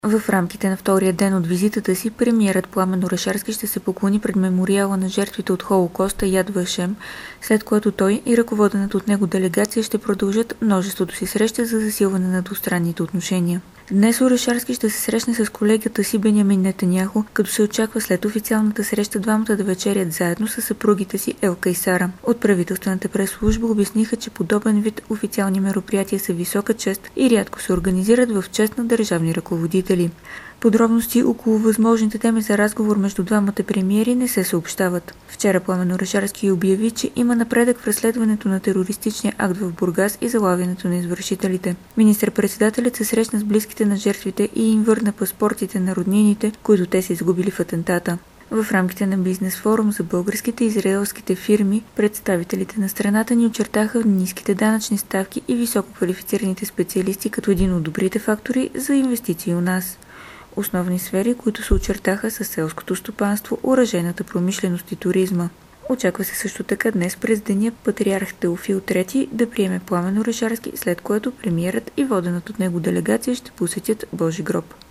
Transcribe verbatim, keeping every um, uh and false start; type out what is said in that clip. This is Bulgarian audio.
В рамките на втория ден от визитата си, премиерът Пламен Орешарски ще се поклони пред мемориала на жертвите от Холокоста Яд Вашем, след което той и ръководената от него делегация ще продължат множеството си срещи за засилване на двустранните отношения. Днес Орешарски ще се срещне с колегата си Бенямин Нетаняху, като се очаква след официалната среща двамата да вечерят заедно с съпругите си Елка и Сара. От правителствената прес-служба обясниха, че подобен вид официални мероприятия са висока чест и рядко се организират в чест на държавни ръководители. Подробности около възможните теми за разговор между двамата премиери не се съобщават. Вчера Пламен Орешарски обяви, че има напредък в разследването на терористичния акт в Бургас и залавянето на извършителите. Министър-председателят се срещна с близките на жертвите и им върна паспортите на роднините, които те са изгубили в атентата. В рамките на бизнес форум за българските и израелските фирми, представителите на страната ни очертаха ниските данъчни ставки и високо квалифицираните специалисти като един от добрите фактори за инвестиции у нас. Основни сфери, които се очертаха са селското стопанство, оръжейната промишленост и туризма. Очаква се също така днес през деня патриарх Теофил трети да приеме Пламен Орешарски, след което премиерът и водената от него делегация ще посетят Божи гроб.